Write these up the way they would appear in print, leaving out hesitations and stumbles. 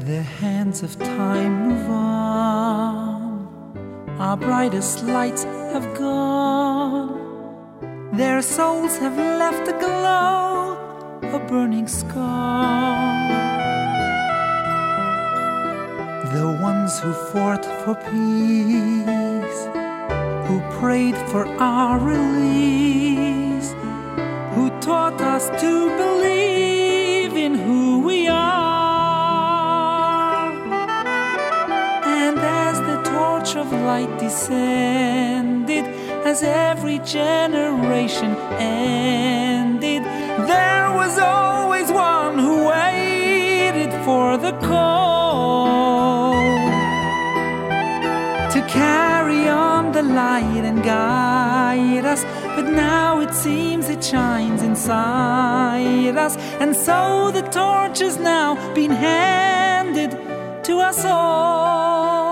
The hands of time move on, our brightest lights have gone, their souls have left a glow, a burning scar. The ones who fought for peace, who prayed for our release, who taught us to believe in who we are. And as the torch of light descended, as every generation ended, there was always one who waited for the call to carry on the light and guide us. But now it seems it shines inside us, and so the torch has now been handed to us all.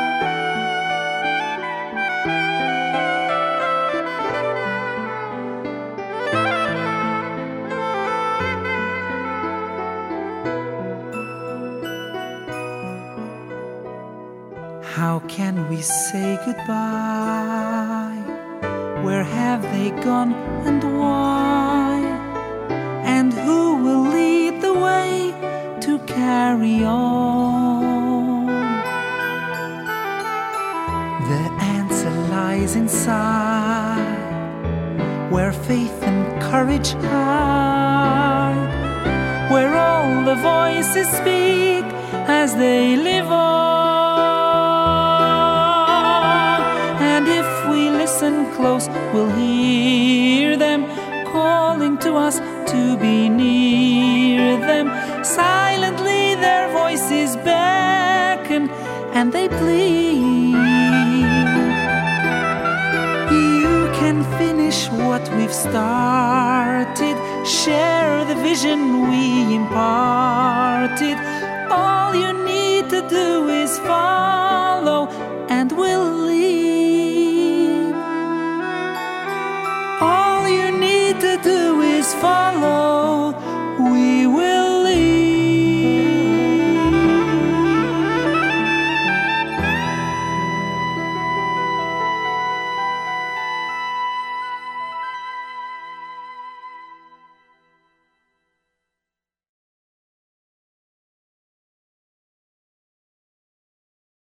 How can we say goodbye? Where have they gone and why? And who will lead the way to carry on? The answer lies inside, where faith and courage hide, where all the voices speak as they live on. Listen close, we'll hear them calling to us to be near them. Silently their voices beckon and they plead. You can finish what we've started, share the vision we imparted. All you need to do is follow